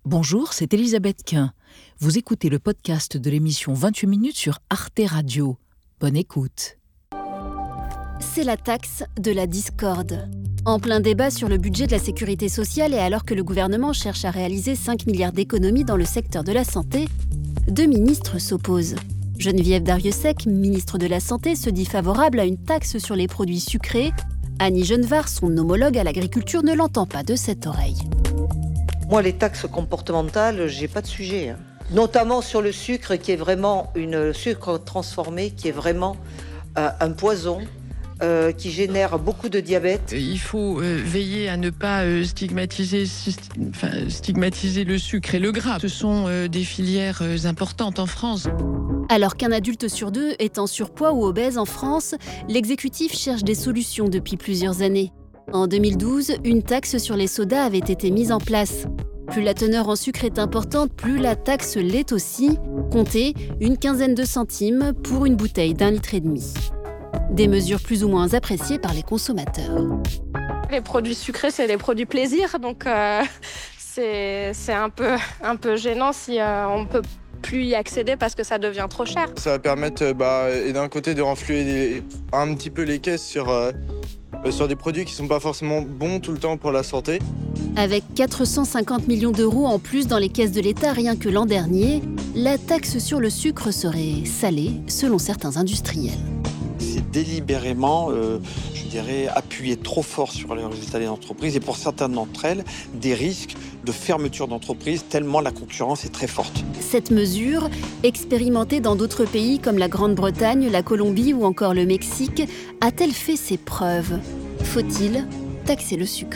Bonjour, c'est Elisabeth Quint. Vous écoutez le podcast de l'émission 28 minutes sur Arte Radio. Bonne écoute. C'est la taxe de la discorde. En plein débat sur le budget de la sécurité sociale et alors que le gouvernement cherche à réaliser 5 milliards d'économies dans le secteur de la santé, deux ministres s'opposent. Geneviève Darrieussecq, ministre de la Santé, se dit favorable à une taxe sur les produits sucrés. Annie Genevard, son homologue à l'agriculture, ne l'entend pas de cette oreille. Moi, les taxes comportementales, j'ai pas de sujet. Notamment sur le sucre, qui est vraiment une sucre transformé, qui est vraiment un poison, qui génère beaucoup de diabète. Il faut veiller à ne pas stigmatiser le sucre et le gras. Ce sont des filières importantes en France. Alors qu'un adulte sur deux est en surpoids ou obèse en France, l'exécutif cherche des solutions depuis plusieurs années. En 2012, une taxe sur les sodas avait été mise en place. Plus la teneur en sucre est importante, plus la taxe l'est aussi. Comptez une quinzaine de centimes pour une bouteille d'1,5 litre. Des mesures plus ou moins appréciées par les consommateurs. Les produits sucrés, c'est des produits plaisir, donc c'est un peu gênant si on ne peut plus y accéder parce que ça devient trop cher. Ça va permettre d'un côté de renflouer un petit peu les caisses sur des produits qui ne sont pas forcément bons tout le temps pour la santé. Avec 450 millions d'euros en plus dans les caisses de l'État rien que l'an dernier, la taxe sur le sucre serait salée selon certains industriels. C'est délibérément, appuyer trop fort sur les résultats des entreprises et pour certaines d'entre elles, des risques de fermeture d'entreprises tellement la concurrence est très forte. Cette mesure, expérimentée dans d'autres pays comme la Grande-Bretagne, la Colombie ou encore le Mexique, a-t-elle fait ses preuves ? Faut-il taxer le sucre ?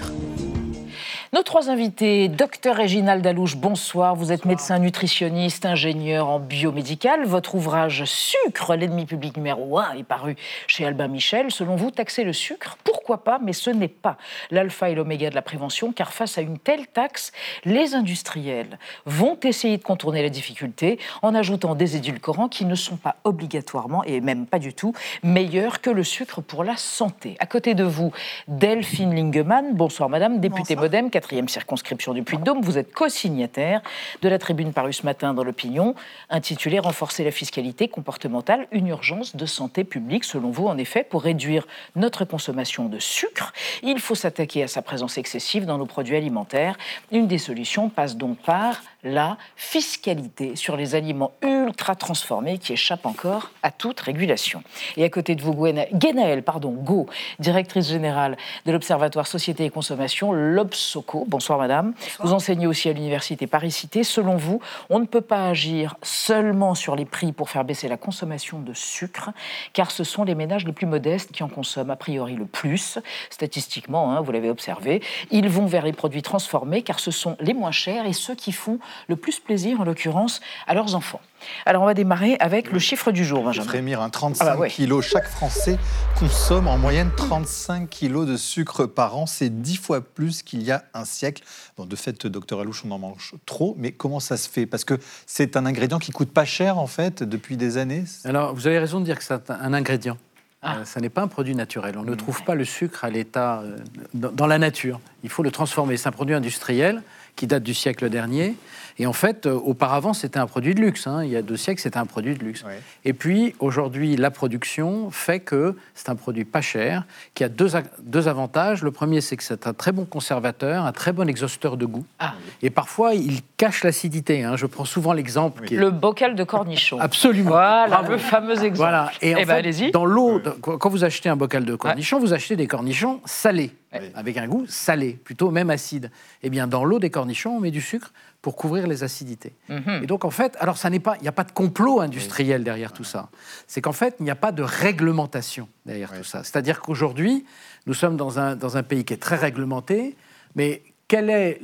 Nos trois invités, Dr Réginald Alouche, bonsoir. Vous êtes médecin nutritionniste, ingénieur en biomédical. Votre ouvrage Sucre, l'ennemi public numéro 1 est paru chez Albin Michel. Selon vous, taxer le sucre, pourquoi pas, mais ce n'est pas l'alpha et l'oméga de la prévention, car face à une telle taxe, les industriels vont essayer de contourner la difficulté en ajoutant des édulcorants qui ne sont pas obligatoirement, et même pas du tout, meilleurs que le sucre pour la santé. À côté de vous, Delphine Lingemann, bonsoir madame, députée Modem, 4e circonscription du Puy-de-Dôme. Vous êtes co-signataire de la tribune parue ce matin dans l'Opinion, intitulée « Renforcer la fiscalité comportementale, une urgence de santé publique ». Selon vous, en effet, pour réduire notre consommation de sucre, il faut s'attaquer à sa présence excessive dans nos produits alimentaires. Une des solutions passe donc par la fiscalité sur les aliments ultra transformés qui échappent encore à toute régulation. Et à côté de vous, Guénaëlle Go, directrice générale de l'Observatoire Société et Consommation, l'Obsoco. Bonsoir madame. Bonsoir. Vous enseignez aussi à l'université Paris-Cité. Selon vous, on ne peut pas agir seulement sur les prix pour faire baisser la consommation de sucre, car ce sont les ménages les plus modestes qui en consomment a priori le plus. Statistiquement, vous l'avez observé, ils vont vers les produits transformés, car ce sont les moins chers et ceux qui font le plus plaisir, en l'occurrence, à leurs enfants. Alors, on va démarrer avec le chiffre du jour, Benjamin. Frémir, 35 kilos. Chaque Français consomme en moyenne 35 kilos de sucre par an. C'est 10 fois plus qu'il y a un siècle. Bon, de fait, docteur Alouche, on en mange trop. Mais comment ça se fait ? Parce que c'est un ingrédient qui coûte pas cher, en fait, depuis des années. Alors, vous avez raison de dire que c'est un ingrédient. Ça n'est pas un produit naturel. On ne trouve pas le sucre à l'état dans la nature. Il faut le transformer. C'est un produit industriel qui date du siècle dernier. Et en fait, auparavant, c'était un produit de luxe. Il y a 2 siècles, c'était un produit de luxe. Ouais. Et puis, aujourd'hui, la production fait que c'est un produit pas cher, qui a deux avantages. Le premier, c'est que c'est un très bon conservateur, un très bon exhausteur de goût. Et parfois, il cache l'acidité. Je prends souvent l'exemple... Oui. Le bocal de cornichon. Absolument. Voilà, le fameux exemple. Voilà. Et en fait, allez-y. Dans l'eau, quand vous achetez un bocal de cornichons, vous achetez des cornichons salés. Avec un goût salé, plutôt même acide. Eh bien, dans l'eau des cornichons, on met du sucre pour couvrir les acidités. Et donc, en fait, alors il n'y a pas de complot industriel derrière tout ça. C'est qu'en fait, il n'y a pas de réglementation derrière tout ça. C'est-à-dire qu'aujourd'hui, nous sommes dans un pays qui est très réglementé, mais quelle est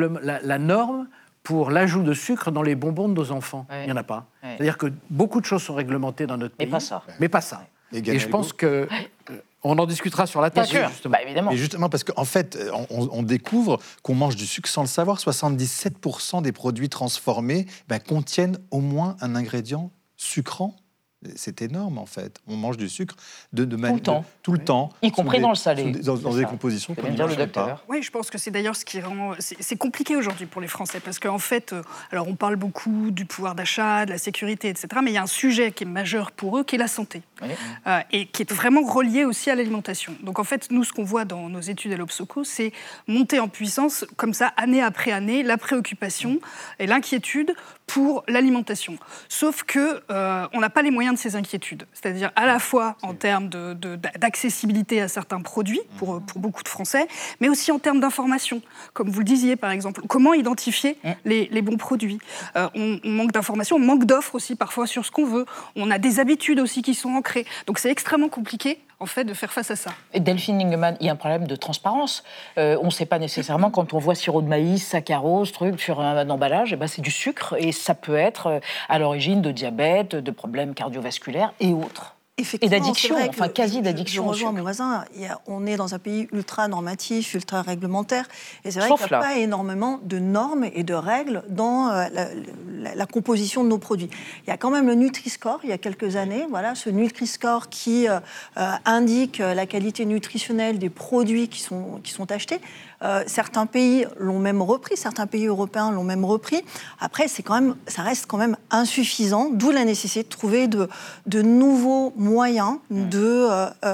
la norme pour l'ajout de sucre dans les bonbons de nos enfants ? Il n'y en a pas. C'est-à-dire que beaucoup de choses sont réglementées dans notre pays. Mais pas ça. Et je pense que... On en discutera sur la table, justement. Évidemment. Et justement, parce qu'en fait, on découvre qu'on mange du sucre sans le savoir. 77% des produits transformés contiennent au moins un ingrédient sucrant. C'est énorme, en fait. On mange du sucre tout le temps. Y compris dans le salé. Dans des compositions qu'on n'imagine pas. Oui, je pense que c'est d'ailleurs ce qui rend... C'est compliqué aujourd'hui pour les Français, parce qu'en fait, alors on parle beaucoup du pouvoir d'achat, de la sécurité, etc., mais il y a un sujet qui est majeur pour eux, qui est la santé, et qui est vraiment relié aussi à l'alimentation. Donc en fait, nous, ce qu'on voit dans nos études à l'Obsoco, c'est monter en puissance, comme ça, année après année, la préoccupation et l'inquiétude pour l'alimentation. Sauf que on n'a pas les moyens de ces inquiétudes. C'est-à-dire à la fois en termes d'accessibilité à certains produits pour beaucoup de Français, mais aussi en termes d'information. Comme vous le disiez, par exemple, comment identifier les bons produits. On manque d'informations, on manque d'offres aussi parfois sur ce qu'on veut. On a des habitudes aussi qui sont ancrées. Donc c'est extrêmement compliqué en fait, de faire face à ça. Et Delphine Lingemann, il y a un problème de transparence. On ne sait pas nécessairement, quand on voit sirop de maïs, saccharose, truc sur un emballage, c'est du sucre et ça peut être à l'origine de diabète, de problèmes cardiovasculaires et autres. Et d'addiction, enfin quasi d'addiction. Je rejoins mon voisin, on est dans un pays ultra normatif, ultra réglementaire, et c'est vrai qu'il n'y a pas énormément de normes et de règles dans la composition de nos produits. Il y a quand même le Nutri-Score, il y a quelques années, ce Nutri-Score qui indique la qualité nutritionnelle des produits qui sont achetés. Certains pays l'ont même repris, certains pays européens l'ont même repris. Après, ça reste quand même insuffisant, d'où la nécessité de trouver de nouveaux moyens de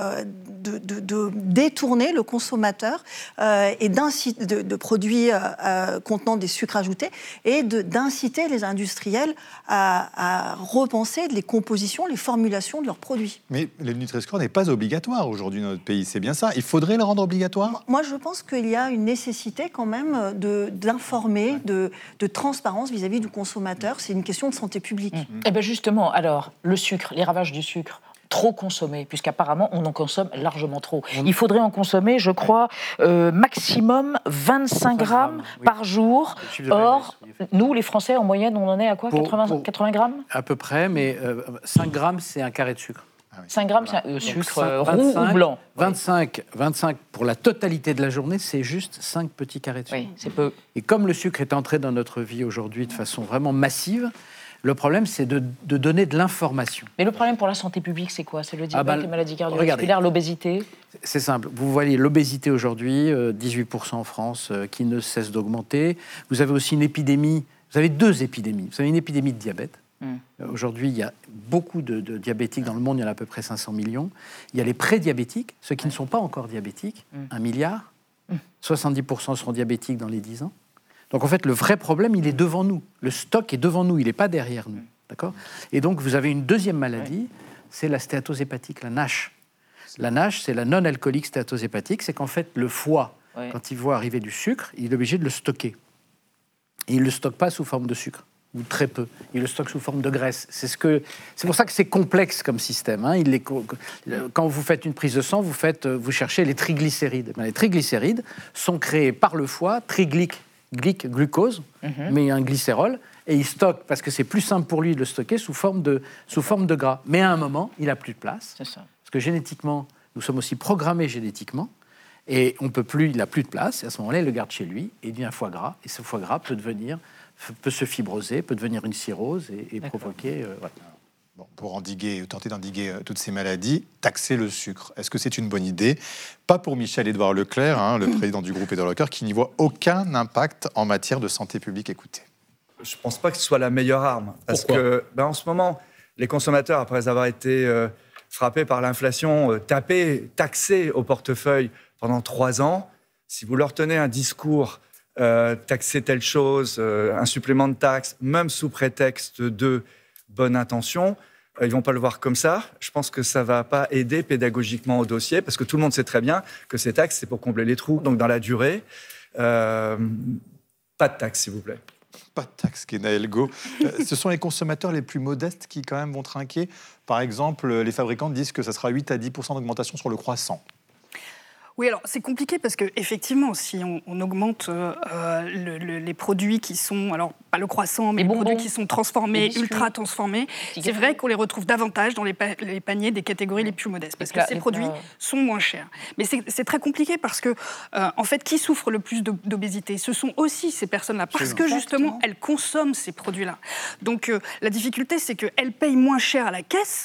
détourner le consommateur et de produits contenant des sucres ajoutés et d'inciter les industriels à repenser les compositions, les formulations de leurs produits. Mais le Nutri-Score n'est pas obligatoire aujourd'hui dans notre pays, c'est bien ça. Il faudrait le rendre obligatoire ? Moi, je pense qu'il y a une nécessité quand même d'informer, de transparence vis-à-vis du consommateur. C'est une question de santé publique. Et bien justement, alors, le sucre, les ravages du sucre, trop consommé, puisqu'apparemment on en consomme largement trop. Il faudrait en consommer, je crois, maximum 25 grammes par jour. Or, nous, les Français, en moyenne, on en est à quoi ? 80 grammes ? À peu près, mais 5 grammes, c'est un carré de sucre. 5 grammes, c'est sucre roux ou blanc. 25 pour la totalité de la journée, c'est juste 5 petits carrés de sucre. Oui, c'est peu. Et comme le sucre est entré dans notre vie aujourd'hui de façon vraiment massive, le problème, c'est de donner de l'information. Mais le problème pour la santé publique, c'est quoi ? C'est le diabète, les maladies cardiovasculaires, l'obésité ? C'est simple. Vous voyez l'obésité aujourd'hui, 18% en France, qui ne cesse d'augmenter. Vous avez aussi une épidémie. Vous avez 2 épidémies. Vous avez une épidémie de diabète. Aujourd'hui, il y a beaucoup de diabétiques dans le monde. Il y en a à peu près 500 millions. Il y a les prédiabétiques, ceux qui ne sont pas encore diabétiques, 1 milliard. 70% seront diabétiques dans les 10 ans. Donc en fait, le vrai problème, il est devant nous. Le stock est devant nous, il n'est pas derrière nous. D'accord ? Et donc vous avez une deuxième maladie, c'est la stéatose hépatique, la NASH. La NASH, c'est la non-alcoolique stéatose hépatique. C'est qu'en fait, le foie, quand il voit arriver du sucre, il est obligé de le stocker. Et il ne le stocke pas sous forme de sucre, ou très peu. Il le stocke sous forme de graisse. C'est pour ça que c'est complexe comme système. Hein. Quand vous faites une prise de sang, vous cherchez les triglycérides. Les triglycérides sont créés par le foie, glucose, mais un glycérol, et il stocke, parce que c'est plus simple pour lui de le stocker sous forme de gras. Mais à un moment, il n'a plus de place. C'est ça. Parce que génétiquement, nous sommes aussi programmés génétiquement, et il n'a plus de place, et à ce moment-là, il le garde chez lui, et il devient un foie gras, et ce foie gras peut se fibroser, peut devenir une cirrhose, et provoquer... Bon, pour tenter d'endiguer toutes ces maladies, taxer le sucre. Est-ce que c'est une bonne idée ? Pas pour Michel-Édouard Leclerc, le président du groupe Édouard Leclerc, qui n'y voit aucun impact en matière de santé publique. Écoutez. Je ne pense pas que ce soit la meilleure arme. Parce que, en ce moment, les consommateurs, après avoir été frappés par l'inflation, taxés au portefeuille pendant 3 ans, si vous leur tenez un discours, taxer telle chose, un supplément de taxe, même sous prétexte de bonne intention, ils ne vont pas le voir comme ça. Je pense que ça ne va pas aider pédagogiquement au dossier, parce que tout le monde sait très bien que ces taxes, c'est pour combler les trous. Donc, dans la durée, pas de taxes, s'il vous plaît. Pas de taxes, Guénaël Gaud. Ce sont les consommateurs les plus modestes qui, quand même, vont trinquer. Par exemple, les fabricants disent que ça sera 8 à 10% d'augmentation sur le croissant. Oui, alors c'est compliqué parce qu'effectivement, si on augmente les produits qui sont, alors pas le croissant, mais les produits qui sont transformés, ultra transformés, c'est vrai qu'on les retrouve davantage dans les paniers des catégories les plus modestes, parce que ces produits sont moins chers. Mais c'est très compliqué parce que, en fait, qui souffre le plus d'obésité ? Ce sont aussi ces personnes-là, parce que justement, elles consomment ces produits-là. Donc la difficulté, c'est qu'elles payent moins cher à la caisse,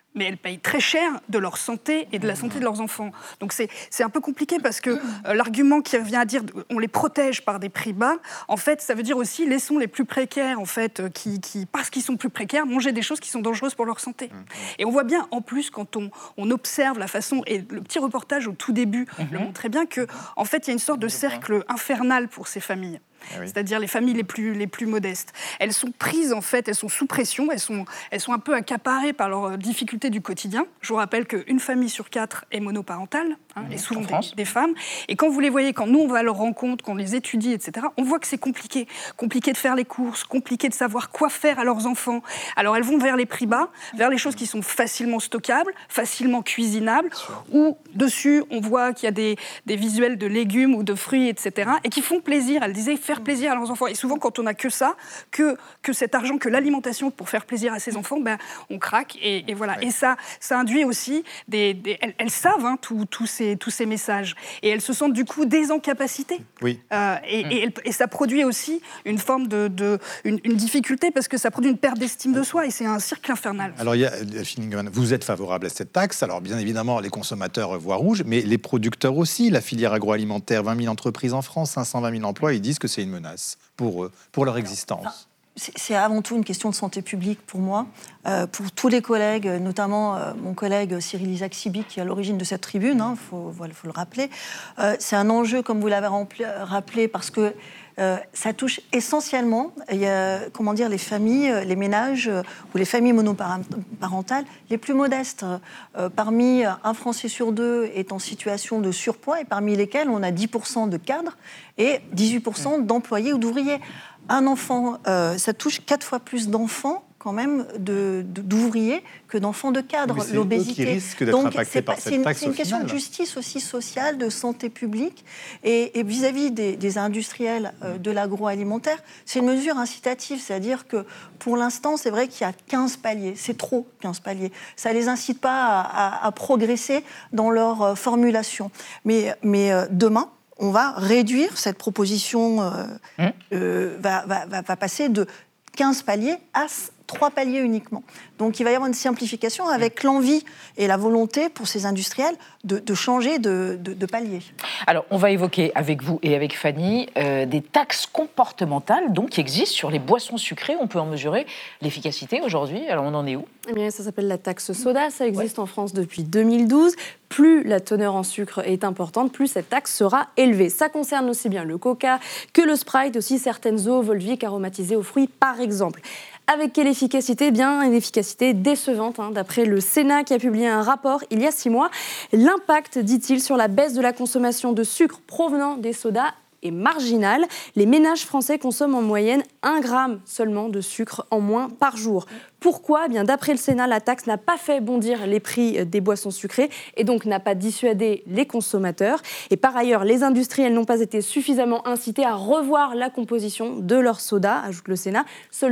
mais elles payent très cher de leur santé et de la santé de leurs enfants. Donc c'est un peu compliqué parce que l'argument qui revient à dire on les protège par des prix bas, en fait, ça veut dire aussi laissons les plus précaires, en fait, qui parce qu'ils sont plus précaires, manger des choses qui sont dangereuses pour leur santé. Et on voit bien, en plus, quand on observe la façon, et le petit reportage au tout début le montrait bien, qu'en fait, il y a une sorte de cercle infernal pour ces familles. C'est-à-dire les familles les plus modestes. Elles sont prises, en fait, elles sont sous pression, elles sont un peu accaparées par leurs difficultés du quotidien. Je vous rappelle qu'une famille sur 4 est monoparentale, et souvent des femmes. Et quand vous les voyez, quand nous on va à leur rencontre, qu'on les étudie, etc., on voit que c'est compliqué. Compliqué de faire les courses, compliqué de savoir quoi faire à leurs enfants. Alors elles vont vers les prix bas, vers les choses qui sont facilement stockables, facilement cuisinables, où dessus on voit qu'il y a des visuels de légumes ou de fruits, etc., et qui font plaisir. Elle disait faire plaisir à leurs enfants. Et souvent, quand on n'a que ça, que cet argent, que l'alimentation pour faire plaisir à ses enfants, on craque. Et voilà. Et ça induit aussi elles savent tous ces messages. Et elles se sentent du coup désencapacitées. Oui. Et ça produit aussi une forme une difficulté parce que ça produit une perte d'estime de soi et c'est un cercle infernal. Alors, Delphine Ingman, vous êtes favorable à cette taxe. Alors, bien évidemment, les consommateurs voient rouge, mais les producteurs aussi. La filière agroalimentaire, 20 000 entreprises en France, 520 000 emplois, ils disent que c'est une menace pour eux, pour leur existence. C'est avant tout une question de santé publique pour moi, pour tous les collègues, notamment mon collègue Cyril Isaac-Sibi qui est à l'origine de cette tribune, faut le rappeler. C'est un enjeu, comme vous l'avez rappelé, parce que ça touche essentiellement les familles, les ménages ou les familles monoparentales les plus modestes. Parmi un Français sur 2 est en situation de surpoids et parmi lesquels on a 10% de cadres et 18% d'employés ou d'ouvriers. Un enfant, ça touche 4 fois plus d'enfants quand même d'ouvriers que d'enfants de cadres, l'obésité. Qui risquent d'être impactés par cette taxe. C'est une question de justice aussi sociale, de santé publique. Et vis-à-vis des industriels de l'agroalimentaire, c'est une mesure incitative. C'est-à-dire que pour l'instant, c'est vrai qu'il y a 15 paliers. C'est trop, 15 paliers. Ça ne les incite pas à progresser dans leur formulation. Mais demain, on va réduire, cette proposition va passer de 15 paliers à 3 paliers uniquement. Donc il va y avoir une simplification avec l'envie et la volonté pour ces industriels de changer de palier. Alors on va évoquer avec vous et avec Fanny des taxes comportementales donc, qui existent sur les boissons sucrées. On peut en mesurer l'efficacité aujourd'hui. Alors on en est où ? Eh bien, ça s'appelle la taxe soda. Ça existe en France depuis 2012. Plus la teneur en sucre est importante, plus cette taxe sera élevée. Ça concerne aussi bien le Coca que le Sprite, aussi certaines eaux Volvic aromatisées aux fruits par exemple. Avec quelle efficacité ? Bien, une efficacité décevante, d'après le Sénat qui a publié un rapport il y a 6 mois. L'impact, dit-il, sur la baisse de la consommation de sucre provenant des sodas est marginal. Les ménages français consomment en moyenne 1 gramme seulement de sucre en moins par jour. Pourquoi ? Eh bien, d'après le Sénat, la taxe n'a pas fait bondir les prix des boissons sucrées et donc n'a pas dissuadé les consommateurs. Et par ailleurs, les industriels n'ont pas été suffisamment incités à revoir la composition de leur soda, ajoute le Sénat. Seuls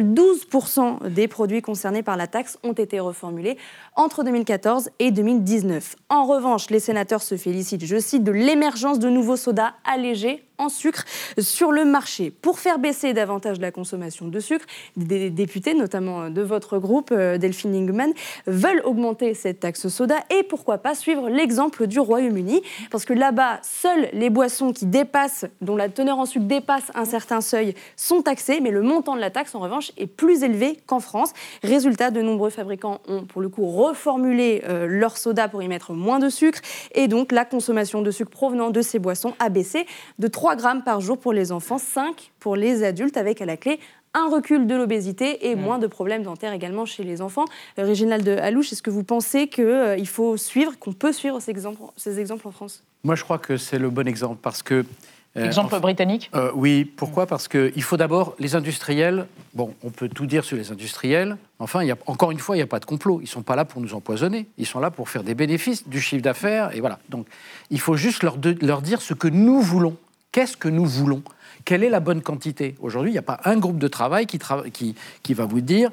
12% des produits concernés par la taxe ont été reformulés entre 2014 et 2019. En revanche, les sénateurs se félicitent, je cite, de l'émergence de nouveaux sodas allégés en sucre sur le marché. Pour faire baisser davantage la consommation de sucre, des députés, notamment de votre groupe, Delphine Ingman, veulent augmenter cette taxe soda et pourquoi pas suivre l'exemple du Royaume-Uni, parce que là-bas, seules les boissons dont la teneur en sucre dépasse un certain seuil sont taxées, mais le montant de la taxe, en revanche, est plus élevé qu'en France. Résultat, de nombreux fabricants ont, pour le coup, reformulé leur soda pour y mettre moins de sucre, et donc la consommation de sucre provenant de ces boissons a baissé de 3 grammes par jour pour les enfants, 5 pour les adultes, avec à la clé un recul de l'obésité et moins de problèmes dentaires également chez les enfants. Réginald Alouche, est-ce que vous pensez qu'il faut suivre, qu'on peut suivre ces exemples en France ? Moi, je crois que c'est le bon exemple parce que... Exemple britannique ? Oui, pourquoi ? Parce qu'il faut d'abord, les industriels, on peut tout dire sur les industriels, enfin, encore une fois, il n'y a pas de complot. Ils ne sont pas là pour nous empoisonner, ils sont là pour faire des bénéfices, du chiffre d'affaires, et voilà. Donc, il faut juste leur dire ce que nous voulons. Qu'est-ce que nous voulons ? Quelle est la bonne quantité ? Aujourd'hui, il n'y a pas un groupe de travail qui va vous dire,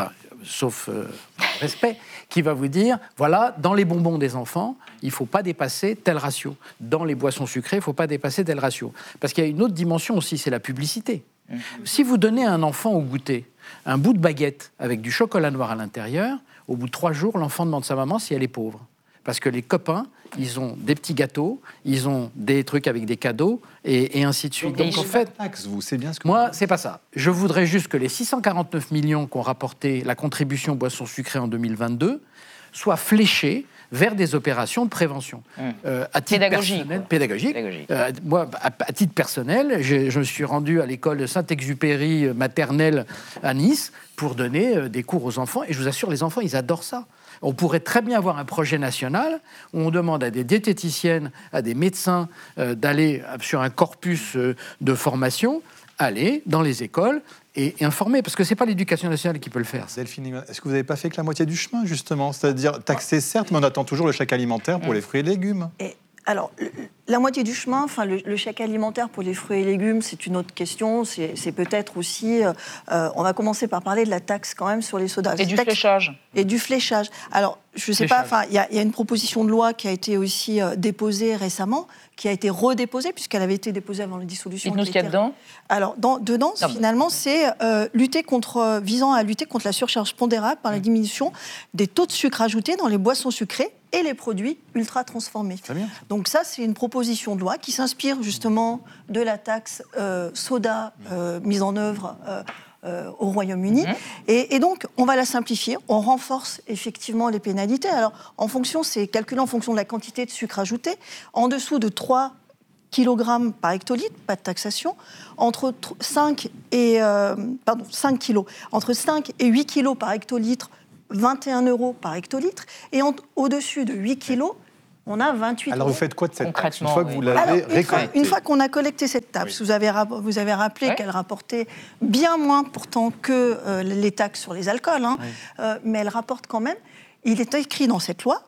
sauf respect, qui va vous dire, voilà, dans les bonbons des enfants, il ne faut pas dépasser tel ratio. Dans les boissons sucrées, il ne faut pas dépasser tel ratio. Parce qu'il y a une autre dimension aussi, c'est la publicité. Si vous donnez à un enfant au goûter un bout de baguette avec du chocolat noir à l'intérieur, Au bout de 3 jours, l'enfant demande à sa maman si elle est pauvre. Parce que les copains, ils ont des petits gâteaux, ils ont des trucs avec des cadeaux, et ainsi de suite. Donc en fait, c'est bien ce que moi, c'est pas ça. Je voudrais juste que les 649 millions qu'ont rapporté la contribution boissons sucrées en 2022 soient fléchés vers des opérations de prévention. À titre pédagogique. Moi, à titre personnel, je me suis rendu à l'école de Saint-Exupéry maternelle à Nice pour donner des cours aux enfants, et je vous assure, les enfants, ils adorent ça. On pourrait très bien avoir un projet national où on demande à des diététiciennes, à des médecins d'aller sur un corpus de formation, aller dans les écoles et informer, parce que ce n'est pas l'éducation nationale qui peut le faire. Delphine, est-ce que vous n'avez pas fait que la moitié du chemin, justement ? C'est-à-dire taxer, certes, mais on attend toujours le chèque alimentaire pour les fruits et légumes. Alors, la moitié du chemin, le chèque alimentaire pour les fruits et légumes, c'est une autre question. C'est peut-être aussi... on va commencer par parler de la taxe quand même sur les sodas. Et du fléchage. Et du fléchage. Alors, je ne sais pas, il y a une proposition de loi qui a été aussi déposée récemment, qui a été redéposée, puisqu'elle avait été déposée avant la dissolution. Dites-nous ce qu'il y a dedans. Alors, dedans, finalement, c'est visant à lutter contre la surcharge pondérale par la diminution des taux de sucre ajoutés dans les boissons sucrées et les produits ultra transformés. Donc ça, c'est une proposition de loi qui s'inspire justement de la taxe soda mise en œuvre au Royaume-Uni. Et donc, on va la simplifier. On renforce effectivement les pénalités. Alors, c'est calculé en fonction de la quantité de sucre ajouté. En dessous de 3 kg par hectolitre, pas de taxation. Entre 5 et 8 kg par hectolitre, 21 € par hectolitre. Et au-dessus de 8 kg, on a 28 €. Alors vous faites quoi de cette taxe une fois que vous l'avez récoltée ? Une fois qu'on a collecté cette taxe, vous avez rappelé qu'elle rapportait bien moins pourtant que les taxes sur les alcools, mais elle rapporte quand même. Il est écrit dans cette loi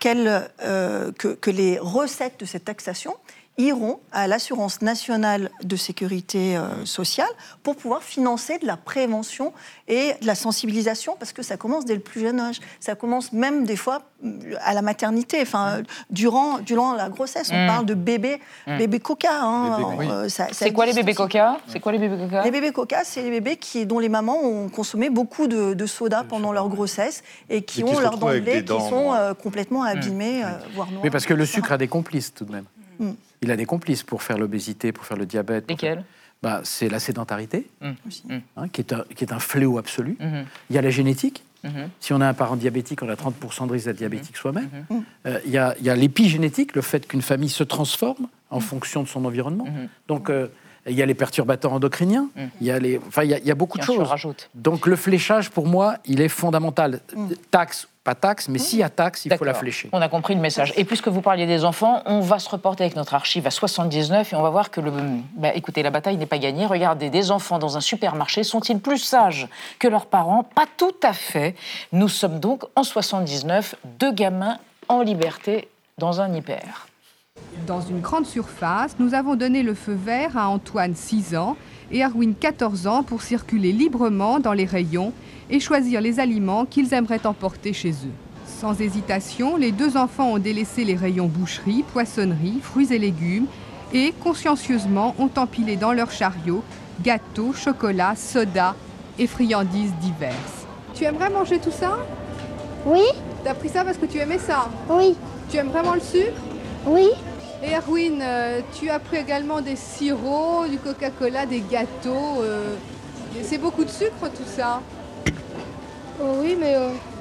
que les recettes de cette taxation iront à l'Assurance nationale de sécurité sociale pour pouvoir financer de la prévention et de la sensibilisation, parce que ça commence dès le plus jeune âge. Ça commence même des fois à la maternité, durant la grossesse. On parle de bébé coca. C'est quoi les bébés coca ? Les bébés coca, c'est les bébés dont les mamans ont consommé beaucoup de soda pendant leur grossesse et qui ont leurs dents de lait qui sont complètement abîmées, voire noires. Mais parce que le sucre a des complices tout de même. Il a des complices pour faire l'obésité, pour faire le diabète. Lesquels ? C'est la sédentarité, qui est un fléau absolu. Il y a la génétique. Si on a un parent diabétique, on a 30% de risque d'être diabétique soi-même. Il y a l'épigénétique, le fait qu'une famille se transforme en fonction de son environnement. Donc, il y a les perturbateurs endocriniens. Il y a beaucoup de choses. Donc, le fléchage, pour moi, il est fondamental. Taxe, pas taxe, mais s'il y a taxe, il faut la flécher. On a compris le message. Et puisque vous parliez des enfants, on va se reporter avec notre archive à 79 et on va voir que écoutez, la bataille n'est pas gagnée. Regardez, des enfants dans un supermarché, sont-ils plus sages que leurs parents ? Pas tout à fait. Nous sommes donc en 79, 2 gamins en liberté dans un hyper. Dans une grande surface, nous avons donné le feu vert à Antoine, 6 ans, et Erwin, 14 ans, pour circuler librement dans les rayons et choisir les aliments qu'ils aimeraient emporter chez eux. Sans hésitation, les 2 enfants ont délaissé les rayons boucherie, poissonnerie, fruits et légumes et, consciencieusement, ont empilé dans leur chariot gâteaux, chocolat, soda et friandises diverses. Tu aimerais manger tout ça ? Oui. T'as pris ça parce que tu aimais ça ? Oui. Tu aimes vraiment le sucre ? Oui. Et Erwin, tu as pris également des sirops, du Coca-Cola, des gâteaux. C'est beaucoup de sucre tout ça. Oui, mais...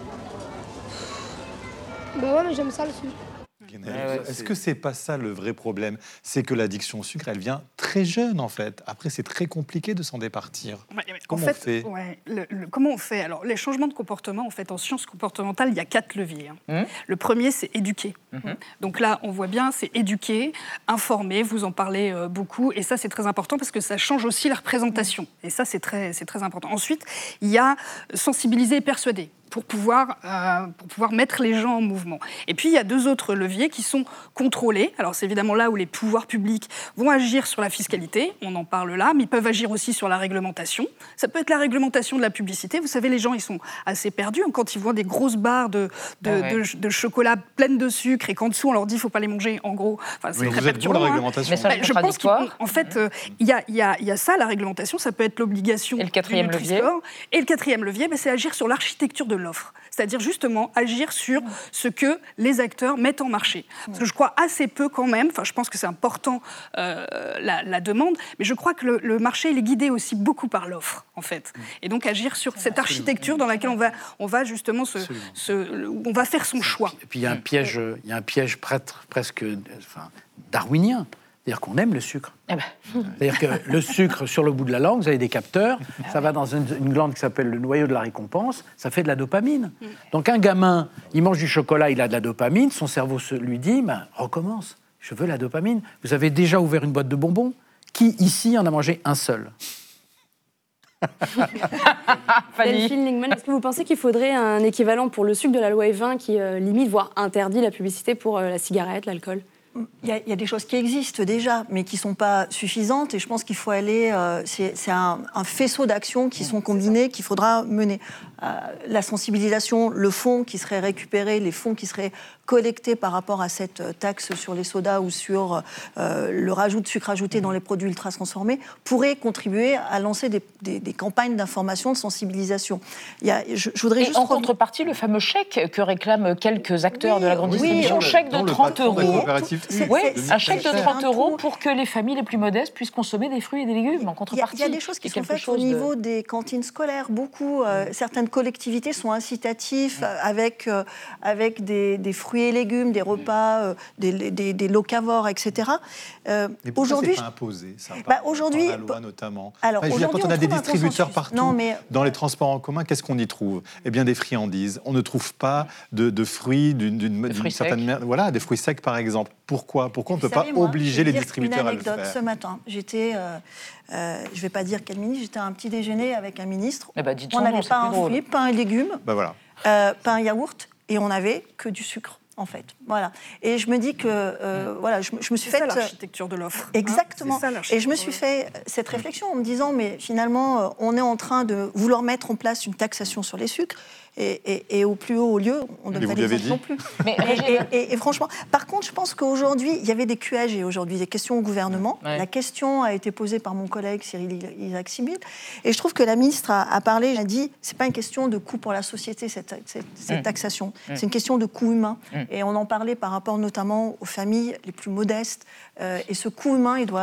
ouais, mais j'aime ça le sucre. Est-ce que c'est pas ça le vrai problème ? C'est que l'addiction au sucre, elle vient très jeune en fait. Après, c'est très compliqué de s'en départir. Comment on fait ? Comment on fait ? Alors, les changements de comportement, en fait, en sciences comportementales, il y a 4 leviers. Le premier, c'est éduquer. Donc là, on voit bien, c'est éduquer, informer, vous en parlez beaucoup, et ça, c'est très important parce que ça change aussi la représentation. Et ça, c'est très important. Ensuite, il y a sensibiliser et persuader. Pour pouvoir mettre les gens en mouvement. Et puis, il y a 2 autres leviers qui sont contrôlés. Alors, c'est évidemment là où les pouvoirs publics vont agir sur la fiscalité, on en parle là, mais ils peuvent agir aussi sur la réglementation. Ça peut être la réglementation de la publicité. Vous savez, les gens, ils sont assez perdus quand ils voient des grosses barres de chocolat pleines de sucre et qu'en dessous, on leur dit qu'il ne faut pas les manger, en gros. Enfin, c'est très perturbant. Vous êtes pour la réglementation ? Je pense qu'en fait, il y a ça, la réglementation, ça peut être l'obligation. Et le 4e levier ? Et le 4e levier, c'est agir sur l'architecture de l'offre. C'est-à-dire justement agir sur ce que les acteurs mettent en marché. Parce que je crois assez peu quand même, enfin je pense que c'est important la demande, mais je crois que le marché il est guidé aussi beaucoup par l'offre en fait. Et donc agir sur cette architecture dans laquelle on va justement on va faire son choix. Et puis il y a un piège presque darwinien. C'est-à-dire qu'on aime le sucre. C'est-à-dire que le sucre, sur le bout de la langue, vous avez des capteurs, ça va dans une glande qui s'appelle le noyau de la récompense, ça fait de la dopamine. Donc un gamin, il mange du chocolat, il a de la dopamine, son cerveau lui dit, recommence, je veux la dopamine. Vous avez déjà ouvert une boîte de bonbons? Qui, ici, en a mangé un seul? Delphine Lingman, est-ce que vous pensez qu'il faudrait un équivalent pour le sucre de la loi E20 qui limite, voire interdit la publicité pour la cigarette, l'alcool? Il y a des choses qui existent déjà, mais qui ne sont pas suffisantes. Et je pense qu'il faut aller... c'est un faisceau d'actions qui sont combinées, qu'il faudra mener. La sensibilisation, le fonds qui serait récupéré, les fonds qui seraient collectés par rapport à cette taxe sur les sodas ou sur le rajout de sucre ajouté dans les produits ultra transformés, pourraient contribuer à lancer des campagnes d'information, de sensibilisation. Je voudrais juste... En contrepartie, le fameux chèque que réclament quelques acteurs de la grande distribution, chèque de 30 euros. Oui, un chèque de 30 euros pour que les familles les plus modestes puissent consommer des fruits et des légumes en contrepartie. Il y a des choses qui sont faites au niveau des cantines scolaires. Certaines collectivités sont incitatives avec des fruits et légumes, des repas, des locavores, etc. Mais pourquoi c'est pas imposé, ça, par la loi notamment? Alors, quand on a des distributeurs partout, dans les transports en commun, qu'est-ce qu'on y trouve? Eh bien, des friandises. On ne trouve pas de fruits d'une certaine manière. Voilà, des fruits secs, par exemple. Pourquoi on ne peut pas obliger les distributeurs à le faire? Une anecdote, ce matin, j'étais, je ne vais pas dire quel ministre, j'étais à un petit déjeuner avec un ministre. On n'avait pas un fruit, pain et légumes, pain et yaourt, et on n'avait que du sucre. En fait, voilà. Et je me dis que, je me suis fait... C'est ça l'architecture de l'offre. Exactement. Et je me suis fait cette réflexion en me disant, mais finalement, on est en train de vouloir mettre en place une taxation sur les sucres. Et au plus haut lieu, on ne donne pas d'exemple non plus. Et franchement, par contre, je pense qu'aujourd'hui, il y avait des QAG aujourd'hui, des questions au gouvernement. Ouais. La question a été posée par mon collègue Cyril Isaac-Sibyl. Et je trouve que la ministre a parlé, elle a dit, c'est pas une question de coût pour la société, cette taxation. C'est une question de coût humain. Et on en parlait par rapport notamment aux familles les plus modestes. Et ce coût humain, il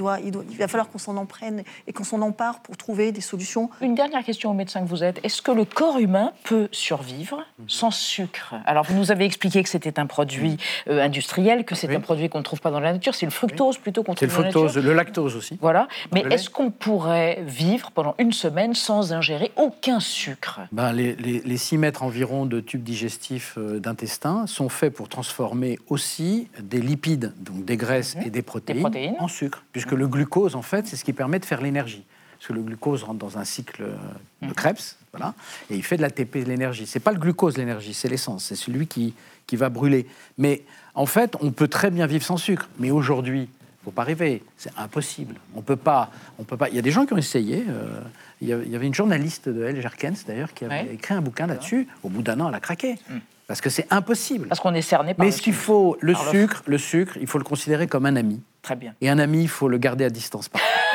va falloir qu'on s'en en prenne et qu'on s'en empare pour trouver des solutions. Une dernière question au médecin que vous êtes. Est-ce que le corps humain peut survivre sans sucre? Alors, vous nous avez expliqué que c'était un produit industriel, que c'est un produit qu'on ne trouve pas dans la nature. C'est le fructose plutôt qu'on trouve dans la nature. C'est le fructose, le lactose aussi. Voilà. Mais est-ce qu'on pourrait vivre pendant une semaine sans ingérer aucun sucre? Les 6 mètres environ de tubes digestifs d'intestin sont faits pour transformer aussi des lipides, donc des graisses et des protéines en sucre. Puisque le glucose, en fait, c'est ce qui permet de faire l'énergie. Parce que le glucose rentre dans un cycle de Krebs, voilà, et il fait de l'ATP, de l'énergie. C'est pas le glucose, l'énergie, c'est l'essence, c'est celui qui va brûler. Mais en fait, on peut très bien vivre sans sucre. Mais aujourd'hui, il faut pas rêver, c'est impossible. On peut pas. Il y a des gens qui ont essayé. Il y avait une journaliste de Elle Jerkens, d'ailleurs, qui avait écrit un bouquin là-dessus. Au bout d'1 an, elle a craqué. Parce que c'est impossible. Parce qu'on est cerné par le sucre. Le sucre, il faut le considérer comme un ami. Très bien. Et un ami, il faut le garder à distance.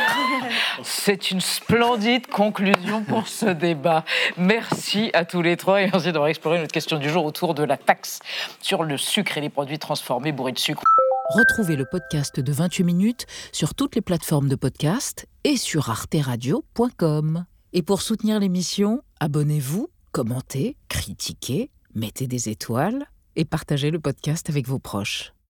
C'est une splendide conclusion pour ce débat. Merci à tous les trois et merci d'avoir exploré notre question du jour autour de la taxe sur le sucre et les produits transformés bourrés de sucre. Retrouvez le podcast de 28 minutes sur toutes les plateformes de podcast et sur arteradio.com. Et pour soutenir l'émission, abonnez-vous, commentez, critiquez, mettez des étoiles et partagez le podcast avec vos proches.